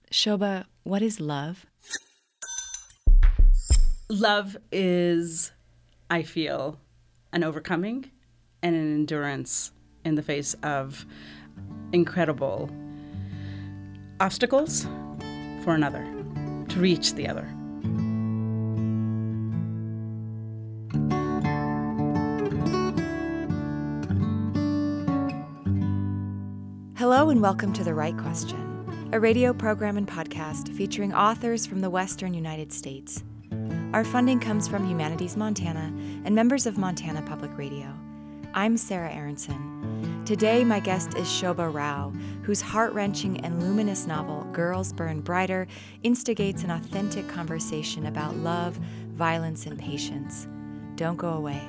Shobha, what is love? Love is, I feel, an overcoming and an endurance in the face of incredible obstacles for another, to reach the other. Hello and welcome to The Right Question, a radio program and podcast featuring authors from the Western United States. Our funding comes from Humanities Montana and members of Montana Public Radio. I'm Sarah Aronson. Today, my guest is Shobha Rao, whose heart-wrenching and luminous novel, Girls Burn Brighter, instigates an authentic conversation about love, violence, and patience. Don't go away.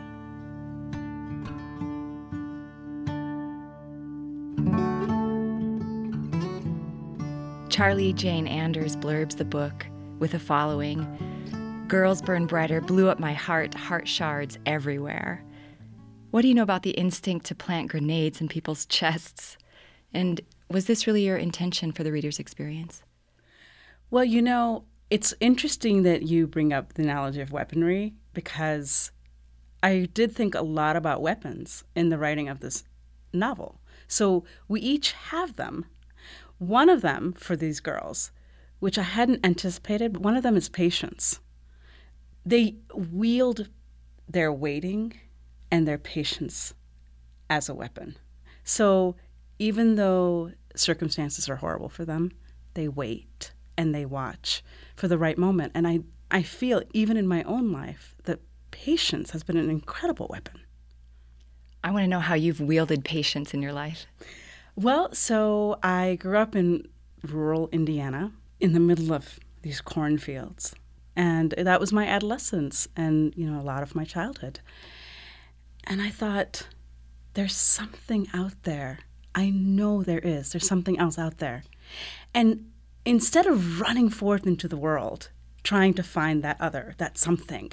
Charlie Jane Anders blurbs the book with the following: Girls Burn Brighter blew up my heart shards everywhere. What do you know about the instinct to plant grenades in people's chests? And was this really your intention for the reader's experience? Well, you know, it's interesting that you bring up the analogy of weaponry, because I did think a lot about weapons in the writing of this novel. So we each have them. One of them for these girls, which I hadn't anticipated, one of them is patience. They wield their waiting and their patience as a weapon. So even though circumstances are horrible for them, they wait and they watch for the right moment. And I feel, even in my own life, that patience has been an incredible weapon. I want to know how you've wielded patience in your life. Well, so I grew up in rural Indiana in the middle of these cornfields. And that was my adolescence and, a lot of my childhood. And I thought, there's something out there. I know there is. There's something else out there. And instead of running forth into the world, trying to find that other, that something,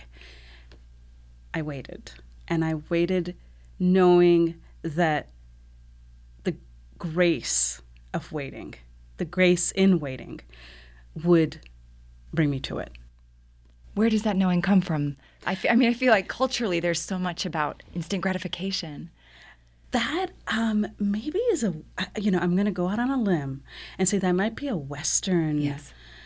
I waited. And I waited knowing that the grace of waiting, the grace in waiting, would bring me to it. Where does that knowing come from? I feel like culturally there's so much about instant gratification. That maybe is I'm going to go out on a limb and say that might be a Western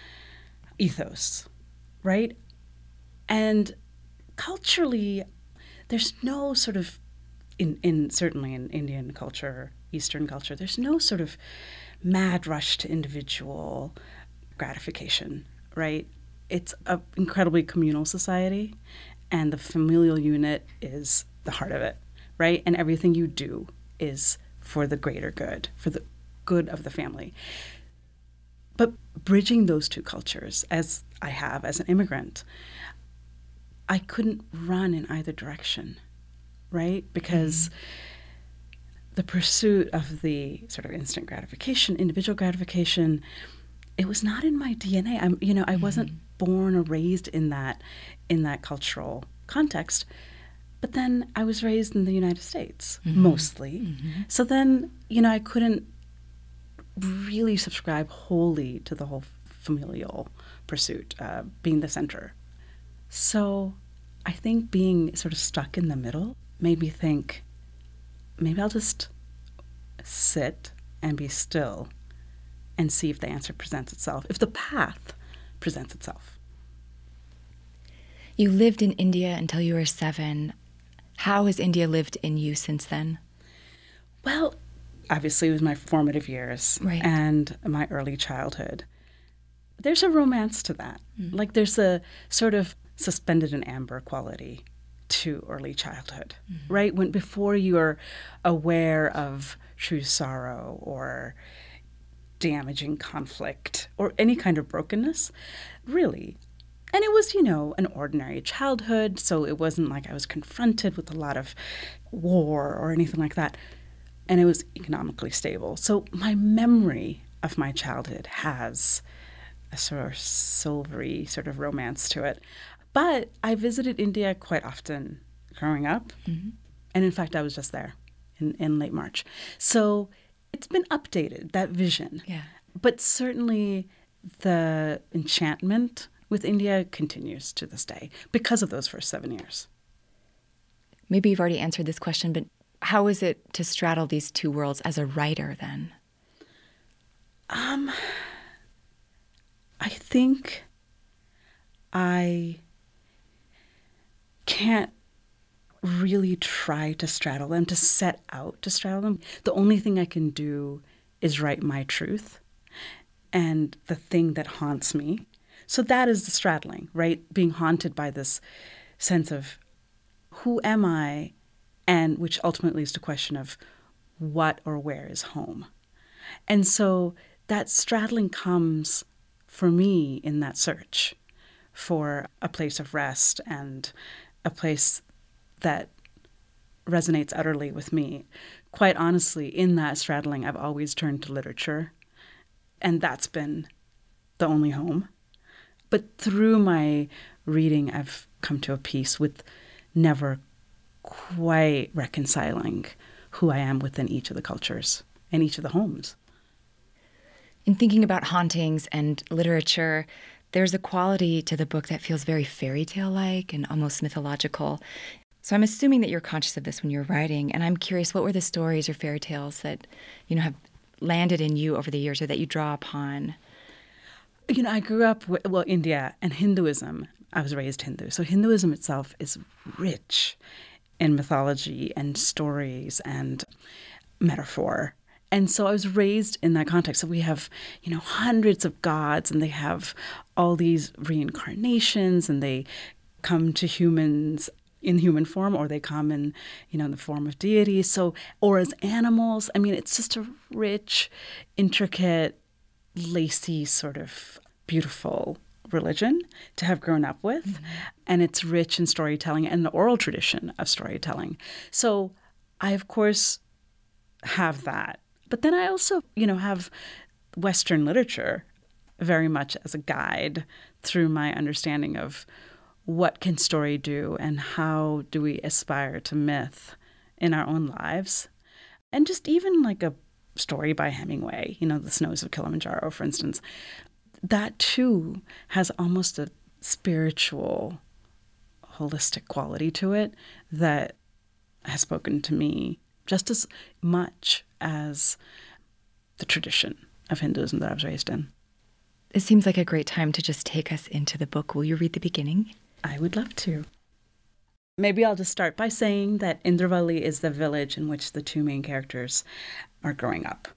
ethos, right? And culturally, there's no sort of, certainly in Indian culture, Eastern culture, there's no sort of mad rush to individual gratification, right? It's an incredibly communal society, and the familial unit is the heart of it, right? And everything you do is for the greater good, for the good of the family. But bridging those two cultures, as I have as an immigrant, I couldn't run in either direction, right? Because the pursuit of the sort of instant gratification, individual gratification, it was not in my DNA. I wasn't born or raised in that cultural context. But then I was raised in the United States, mostly. Mm-hmm. So then, I couldn't really subscribe wholly to the whole familial pursuit, being the center. So I think being sort of stuck in the middle made me think, maybe I'll just sit and be still and see if the answer presents itself, if the path presents itself. You lived in India until you were 7. How has India lived in you since then? Well, obviously it was my formative years, right, and my early childhood. There's a romance to that. Like there's a sort of suspended in amber quality to early childhood, right? Before you're aware of true sorrow or damaging conflict or any kind of brokenness, really. And it was, an ordinary childhood, so it wasn't like I was confronted with a lot of war or anything like that. And it was economically stable. So my memory of my childhood has a sort of silvery sort of romance to it. But I visited India quite often growing up. Mm-hmm. And in fact, I was just there in late March. So it's been updated, that vision. Yeah. But certainly the enchantment with India continues to this day because of those first 7 years. Maybe you've already answered this question, but how is it to straddle these two worlds as a writer then? I think I can't really try to straddle them, to set out to straddle them. The only thing I can do is write my truth and the thing that haunts me. So that is the straddling, right? Being haunted by this sense of who am I, and which ultimately leads to the question of what or where is home. And so that straddling comes for me in that search for a place of rest and a place that resonates utterly with me. Quite honestly, in that straddling, I've always turned to literature, and that's been the only home. But through my reading, I've come to a peace with never quite reconciling who I am within each of the cultures and each of the homes. In thinking about hauntings and literature, there's a quality to the book that feels very fairy tale-like and almost mythological. So I'm assuming that you're conscious of this when you're writing, and I'm curious, what were the stories or fairy tales that, have landed in you over the years or that you draw upon? I grew up with, India and Hinduism. I was raised Hindu. So Hinduism itself is rich in mythology and stories and metaphor. And so I was raised in that context. So we have, hundreds of gods, and they have all these reincarnations, and they come to humans in human form, or they come in, in the form of deities. So, or as animals. I mean, it's just a rich, intricate, lacy, sort of beautiful religion to have grown up with. Mm-hmm. And it's rich in storytelling and the oral tradition of storytelling. So I, of course, have that. But then I also, have Western literature very much as a guide through my understanding of what can story do and how do we aspire to myth in our own lives. And just even like a story by Hemingway, The Snows of Kilimanjaro, for instance, that too has almost a spiritual, holistic quality to it that has spoken to me just as much as the tradition of Hinduism that I was raised in. It seems like a great time to just take us into the book. Will you read the beginning? I would love to. Maybe I'll just start by saying that Indravalli is the village in which the two main characters are growing up.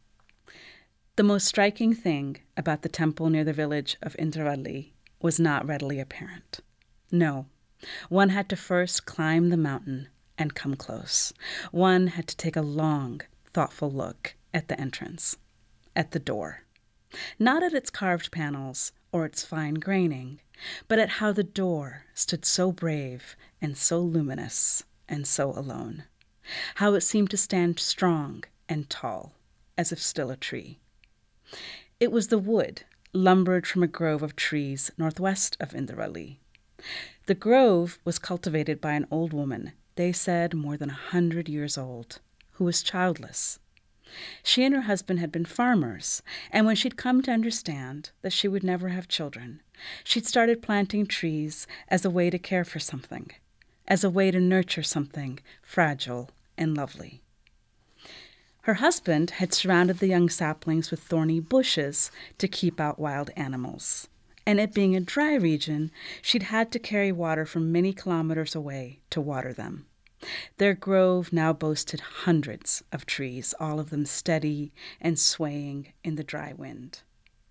The most striking thing about the temple near the village of Indravalli was not readily apparent. No, one had to first climb the mountain and come close. One had to take a long, thoughtful look at the entrance, at the door. Not at its carved panels or its fine graining, but at how the door stood so brave and so luminous and so alone. How it seemed to stand strong and tall, as if still a tree. It was the wood, lumbered from a grove of trees northwest of Indravalli. The grove was cultivated by an old woman, they said more than 100 years old, who was childless. She and her husband had been farmers, and when she'd come to understand that she would never have children, she'd started planting trees as a way to care for something, as a way to nurture something fragile and lovely. Her husband had surrounded the young saplings with thorny bushes to keep out wild animals, and it being a dry region, she'd had to carry water from many kilometers away to water them. Their grove now boasted hundreds of trees, all of them steady and swaying in the dry wind.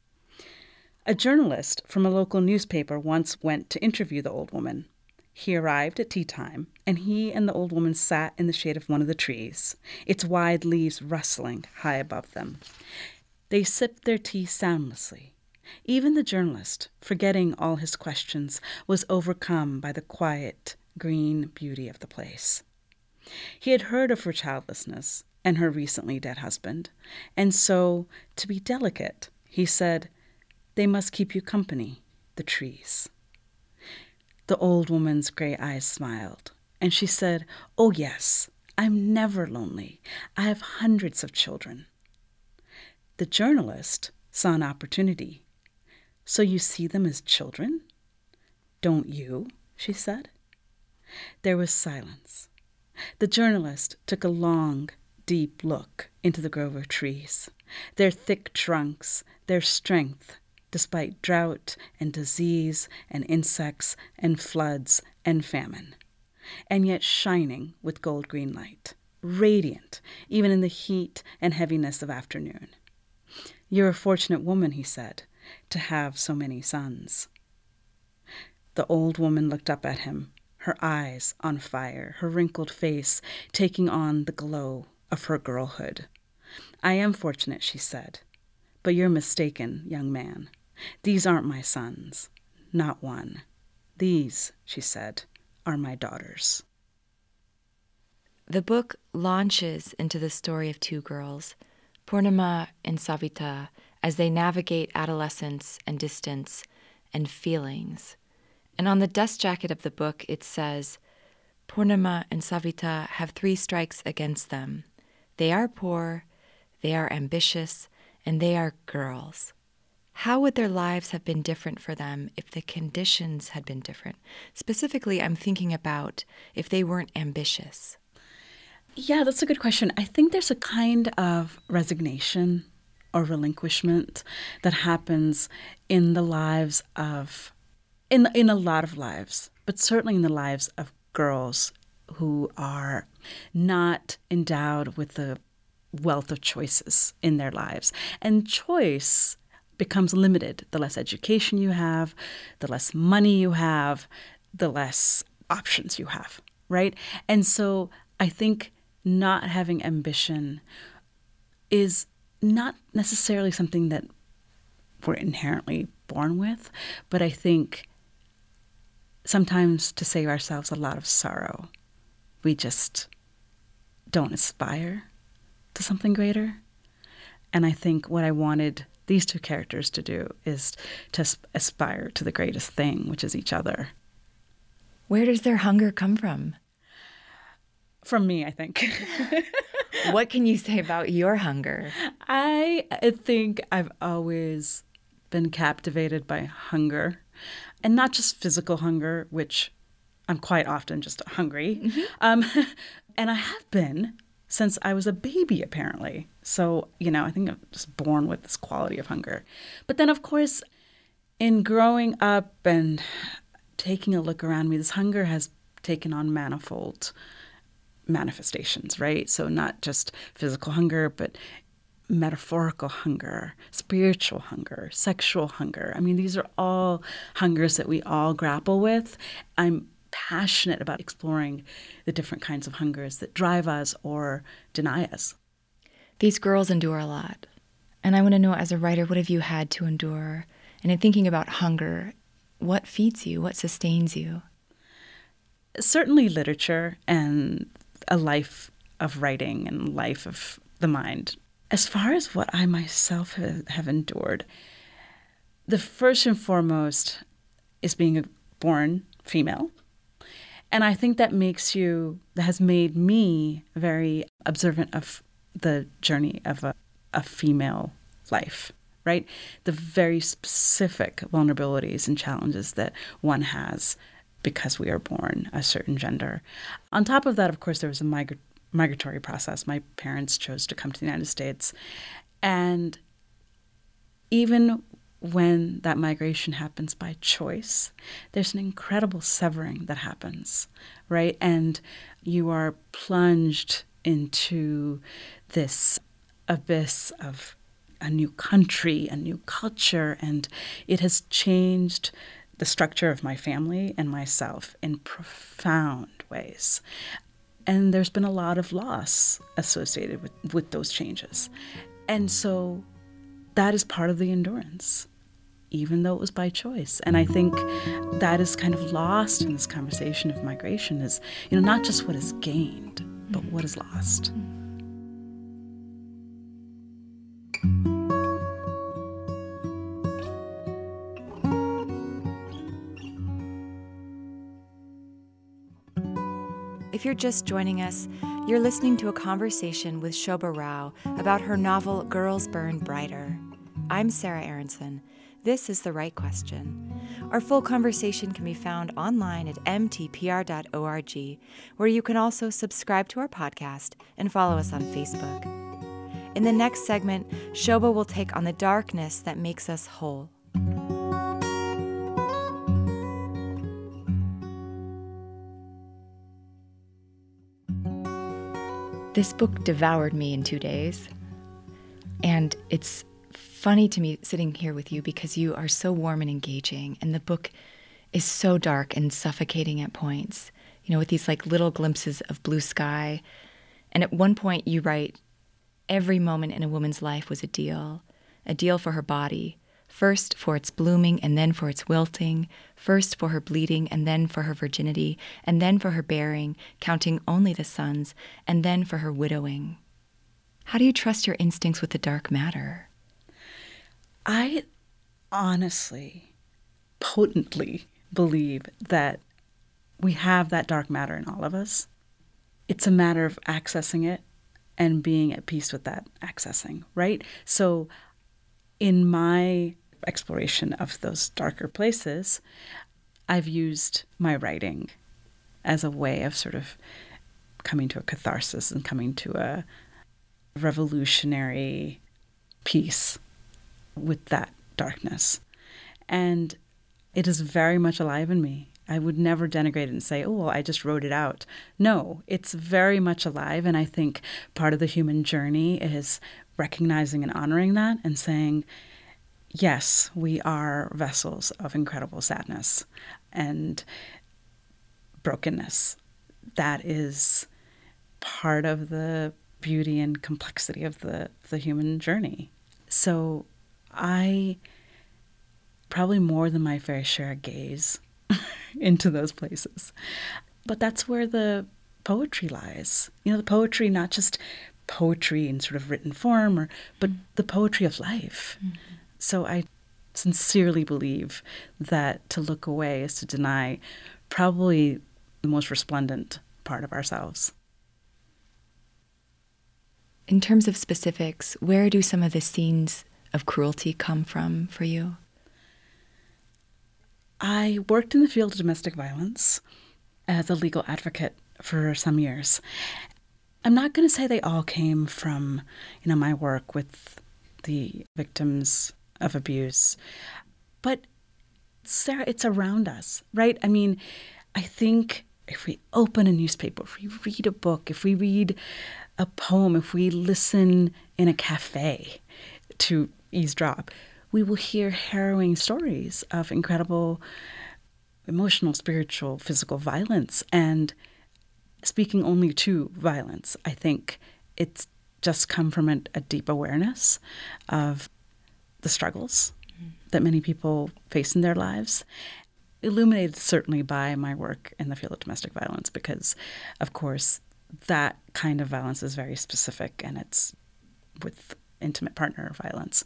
A journalist from a local newspaper once went to interview the old woman. He arrived at tea time, and he and the old woman sat in the shade of one of the trees, its wide leaves rustling high above them. They sipped their tea soundlessly. Even the journalist, forgetting all his questions, was overcome by the quiet, green beauty of the place. He had heard of her childlessness and her recently dead husband, and so, to be delicate, he said, "They must keep you company, the trees." The old woman's gray eyes smiled, and she said, "Oh yes, I'm never lonely. I have hundreds of children." The journalist saw an opportunity So you see them as children? Don't you? She said. There was silence. The journalist took a long, deep look into the grove of trees, their thick trunks, their strength, despite drought and disease and insects and floods and famine, and yet shining with gold-green light, radiant even in the heat and heaviness of afternoon. You're a fortunate woman, he said, to have so many sons. The old woman looked up at him, her eyes on fire, her wrinkled face taking on the glow of her girlhood. I am fortunate, she said, but you're mistaken, young man. These aren't my sons, not one. These, she said, are my daughters. The book launches into the story of two girls, Purnima and Savita, as they navigate adolescence and distance and feelings. And on the dust jacket of the book, it says, Purnima and Savita have 3 strikes against them. They are poor, they are ambitious, and they are girls. How would their lives have been different for them if the conditions had been different? Specifically, I'm thinking about if they weren't ambitious. Yeah, that's a good question. I think there's a kind of resignation or relinquishment that happens in the lives of, in a lot of lives, but certainly in the lives of girls who are not endowed with the wealth of choices in their lives. And choice becomes limited. The less education you have, the less money you have, the less options you have, right? And so I think not having ambition is not necessarily something that we're inherently born with, but I think sometimes to save ourselves a lot of sorrow, we just don't aspire to something greater. And I think what I wanted these 2 characters to do is to aspire to the greatest thing, which is each other. Where does their hunger come from? From me, I think. What can you say about your hunger? I think I've always been captivated by hunger, and not just physical hunger, which I'm quite often just hungry. Mm-hmm. And I have been since I was a baby, apparently. So, I think I'm just born with this quality of hunger. But then, of course, in growing up and taking a look around me, this hunger has taken on manifold manifestations, right? So not just physical hunger, but metaphorical hunger, spiritual hunger, sexual hunger. I mean, these are all hungers that we all grapple with. I'm passionate about exploring the different kinds of hungers that drive us or deny us. These girls endure a lot. And I want to know, as a writer, what have you had to endure? And in thinking about hunger, what feeds you? What sustains you? Certainly literature and a life of writing and life of the mind. As far as what I myself have endured, the first and foremost is being a born female. And I think that has made me very observant of the journey of a female life, right? The very specific vulnerabilities and challenges that one has because we are born a certain gender. On top of that, of course, there was a migratory process. My parents chose to come to the United States. And even when that migration happens by choice, there's an incredible severing that happens, right? And you are plunged into this abyss of a new country, a new culture, and it has changed the structure of my family and myself in profound ways. And there's been a lot of loss associated with those changes. And so that is part of the endurance, even though it was by choice. And I think that is kind of lost in this conversation of migration is, not just what is gained, but what is lost. If you're just joining us, you're listening to a conversation with Shobha Rao about her novel Girls Burn Brighter. I'm Sarah Aronson. This is The Right Question. Our full conversation can be found online at mtpr.org, where you can also subscribe to our podcast and follow us on Facebook. In the next segment, Shobha will take on the darkness that makes us whole. This book devoured me in 2 days, and it's funny to me sitting here with you because you are so warm and engaging, and the book is so dark and suffocating at points, with these like little glimpses of blue sky. And at one point you write, every moment in a woman's life was a deal for her body, first for its blooming and then for its wilting, first for her bleeding and then for her virginity, and then for her bearing, counting only the sons, and then for her widowing. How do you trust your instincts with the dark matter? I honestly, potently believe that we have that dark matter in all of us. It's a matter of accessing it and being at peace with that accessing, right? So in my exploration of those darker places, I've used my writing as a way of sort of coming to a catharsis and coming to a revolutionary peace with that darkness. And it is very much alive in me. I would never denigrate it and say, oh, well, I just wrote it out. No, it's very much alive. And I think part of the human journey is recognizing and honoring that and saying, yes, we are vessels of incredible sadness and brokenness. That is part of the beauty and complexity of the human journey. So I probably more than my fair share gaze into those places. But that's where the poetry lies. The poetry, not just poetry in sort of written form, but the poetry of life. Mm-hmm. So I sincerely believe that to look away is to deny probably the most resplendent part of ourselves. In terms of specifics, where do some of the scenes of cruelty come from for you? I worked in the field of domestic violence as a legal advocate for some years. I'm not going to say they all came from, my work with the victims of abuse, but Sarah, it's around us, right? I mean, I think if we open a newspaper, if we read a book, if we read a poem, if we listen in a cafe to eavesdrop, we will hear harrowing stories of incredible emotional, spiritual, physical violence. And speaking only to violence, I think it's just come from a deep awareness of the struggles that many people face in their lives, illuminated certainly by my work in the field of domestic violence, because, of course, that kind of violence is very specific, and it's with intimate partner violence.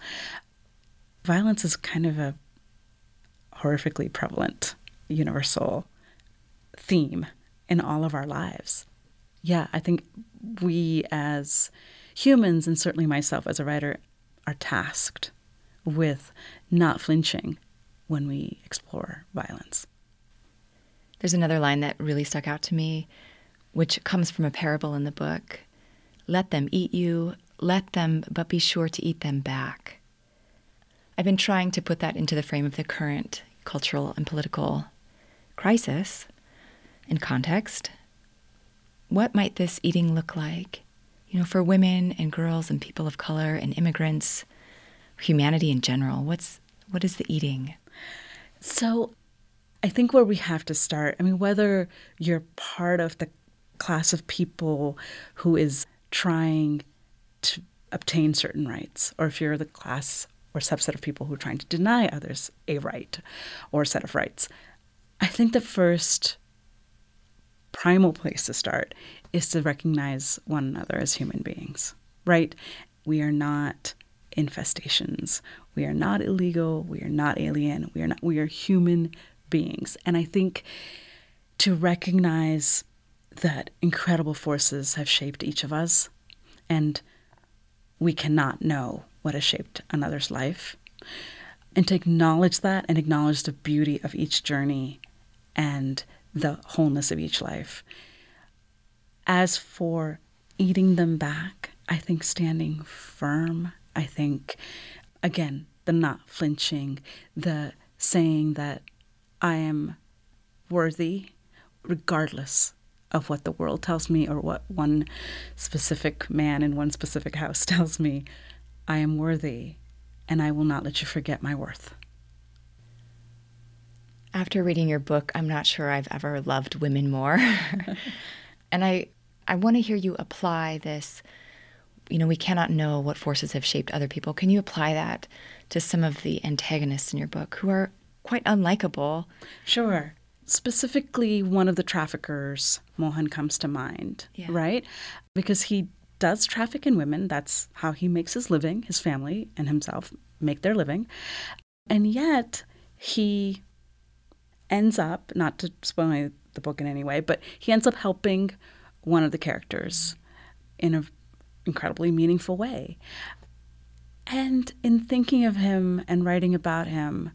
Violence is kind of a horrifically prevalent, universal theme in all of our lives. Yeah, I think we as humans, and certainly myself as a writer, are tasked with not flinching when we explore violence. There's another line that really stuck out to me, which comes from a parable in the book. Let them eat you, let them, but be sure to eat them back. I've been trying to put that into the frame of the current cultural and political crisis in context. What might this eating look like, for women and girls and people of color and immigrants, humanity in general? What is the eating? So I think where we have to start, whether you're part of the class of people who is trying to obtain certain rights, or if you're the class or subset of people who are trying to deny others a right or a set of rights, I think the first primal place to start is to recognize one another as human beings, right? We are not infestations. We are not illegal. We are not alien. We are human beings. And I think to recognize that incredible forces have shaped each of us, and we cannot know what has shaped another's life. and to acknowledge that and acknowledge the beauty of each journey and the wholeness of each life. As for eating them back, I think standing firm, I think, again, the not flinching, the saying that I am worthy regardless of what the world tells me or what one specific man in one specific house tells me. I am worthy, and I will not let you forget my worth. After reading your book, I'm not sure I've ever loved women more. And I want to hear you apply this. You know, we cannot know what forces have shaped other people. Can you apply that to some of the antagonists in your book who are quite unlikable? Sure. Specifically, one of the traffickers, Mohan, comes to mind, right? Because he does traffic in women. That's how he makes his living. His family and himself make their living. And yet he ends up, not to spoil the book in any way, but he ends up helping one of the characters in an incredibly meaningful way. And in thinking of him and writing about him,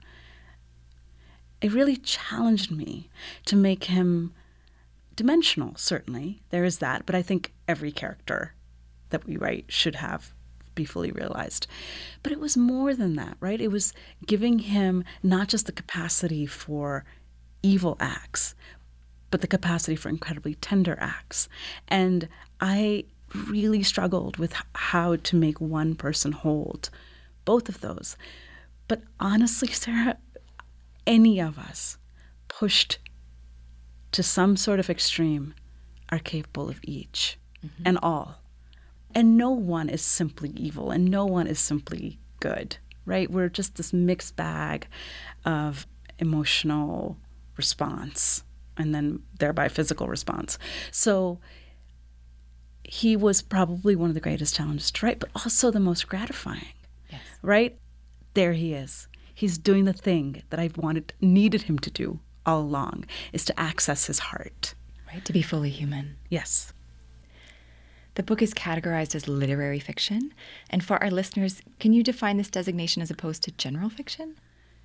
it really challenged me to make him dimensional, certainly. There is that, but I think every character that we write should be fully realized. But it was more than that, right? It was giving him not just the capacity for evil acts, but the capacity for incredibly tender acts. And I really struggled with how to make one person hold both of those. But honestly, Sarah, any of us pushed to some sort of extreme are capable of each and all. And no one is simply evil and no one is simply good, right? We're just this mixed bag of emotional response and then thereby physical response. So he was probably one of the greatest challenges to write, but also the most gratifying, right? There he is. He's doing the thing that I've needed him to do all along, is to access his heart. Right, to be fully human. Yes. The book is categorized as literary fiction. And for our listeners, can you define this designation as opposed to general fiction?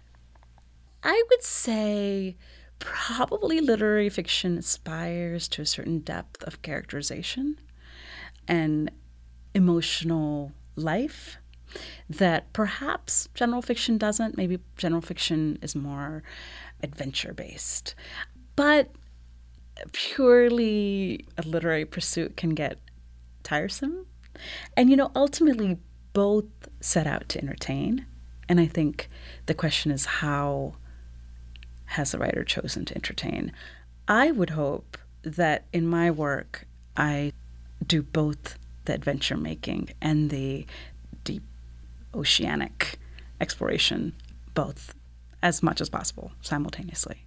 I would say probably literary fiction aspires to a certain depth of characterization and emotional life that perhaps general fiction doesn't. Maybe general fiction is more adventure-based. But purely a literary pursuit can get tiresome. And, ultimately both set out to entertain. And I think the question is, how has the writer chosen to entertain? I would hope that in my work, I do both the adventure making and the deep oceanic exploration, both as much as possible simultaneously.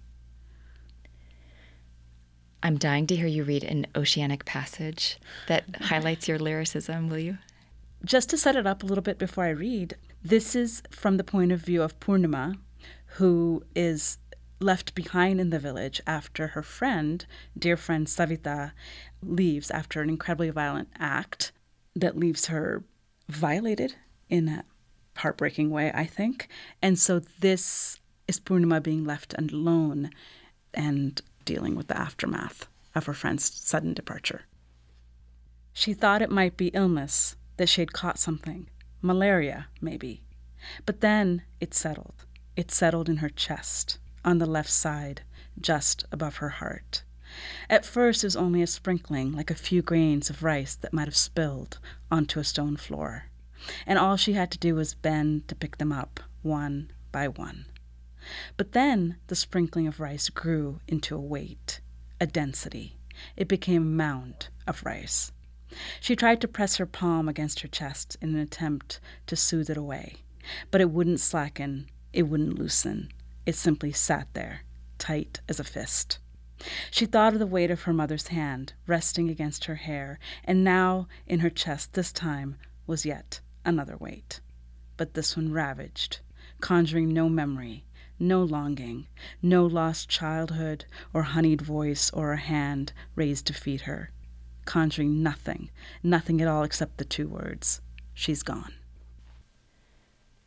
I'm dying to hear you read an oceanic passage that highlights your lyricism, will you? Just to set it up a little bit before I read, this is from the point of view of Purnima, who is left behind in the village after her dear friend Savita, leaves after an incredibly violent act that leaves her violated in a heartbreaking way, I think. And so this is Purnima being left alone and dealing with the aftermath of her friend's sudden departure. She thought it might be illness, that she had caught something, malaria maybe. But then it settled. It settled in her chest, on the left side, just above her heart. At first it was only a sprinkling, like a few grains of rice that might have spilled onto a stone floor. And all she had to do was bend to pick them up, one by one. But then the sprinkling of rice grew into a weight, a density. It became a mound of rice. She tried to press her palm against her chest in an attempt to soothe it away, but it wouldn't slacken, it wouldn't loosen. It simply sat there, tight as a fist. She thought of the weight of her mother's hand resting against her hair, and now in her chest this time was yet another weight. But this one ravaged, conjuring no memory, no longing, no lost childhood or honeyed voice or a hand raised to feed her, conjuring nothing at all except the two words, she's gone.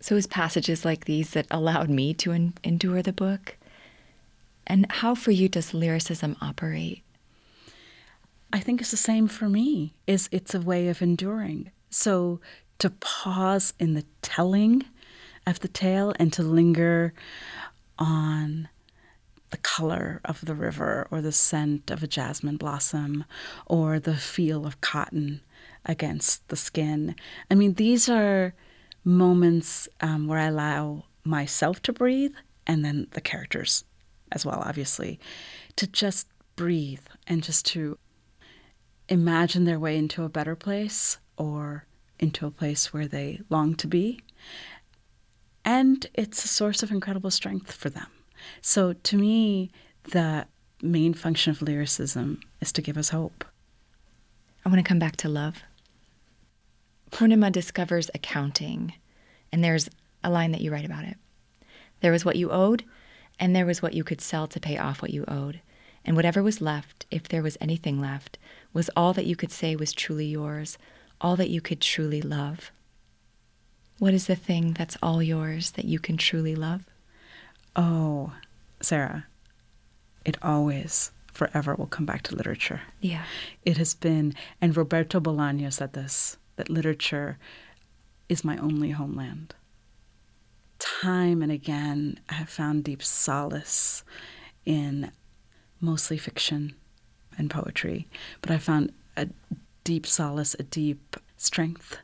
So it was passages like these that allowed me to endure the book. And how for you does lyricism operate? I think it's the same for me. It's a way of enduring. So to pause in the telling of the tale and to linger on the color of the river or the scent of a jasmine blossom or the feel of cotton against the skin. I mean, these are moments where I allow myself to breathe, and then the characters as well, obviously, to just breathe and just to imagine their way into a better place or into a place where they long to be. And it's a source of incredible strength for them. So to me, the main function of lyricism is to give us hope. I want to come back to love. Purnima discovers accounting, and there's a line that you write about it. There was what you owed, and there was what you could sell to pay off what you owed. And whatever was left, if there was anything left, was all that you could say was truly yours, all that you could truly love. What is the thing that's all yours that you can truly love? Oh, Sarah, it always, forever will come back to literature. Yeah. It has been, and Roberto Bolaño said this, that literature is my only homeland. Time and again, I have found deep solace in mostly fiction and poetry, but I found a deep solace, a deep strength,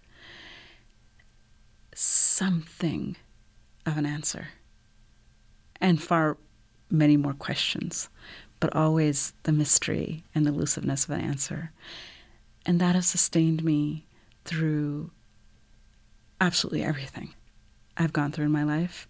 something of an answer, and far many more questions, but always the mystery and the elusiveness of an answer. And that has sustained me through absolutely everything I've gone through in my life.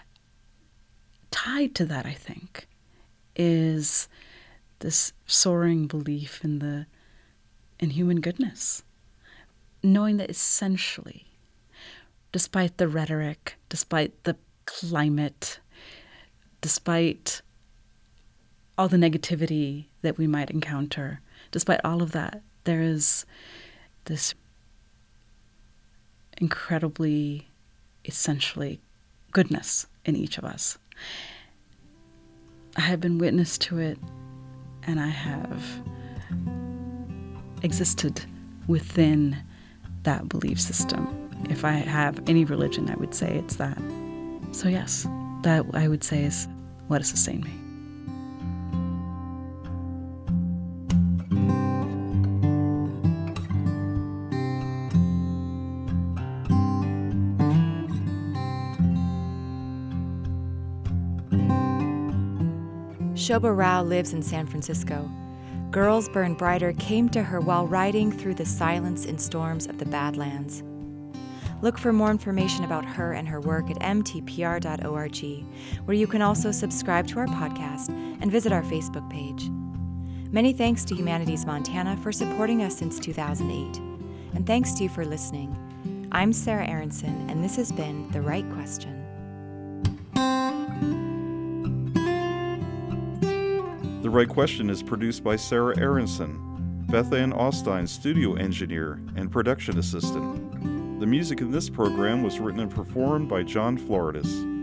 Tied to that, I think, is this soaring belief in human goodness, knowing that essentially, despite the rhetoric, despite the climate, despite all the negativity that we might encounter, despite all of that, there is this incredibly, essentially goodness in each of us. I have been witness to it, and I have existed within that belief system. If I have any religion, I would say it's that. So yes, that I would say is what has sustained me. Shobha Rao lives in San Francisco. Girls Burn Brighter came to her while riding through the silence and storms of the Badlands. Look for more information about her and her work at mtpr.org, where you can also subscribe to our podcast and visit our Facebook page. Many thanks to Humanities Montana for supporting us since 2008. And thanks to you for listening. I'm Sarah Aronson, and this has been The Right Question. The Right Question is produced by Sarah Aronson, Beth Ann Austin, studio engineer and production assistant. The music in this program was written and performed by John Floridis.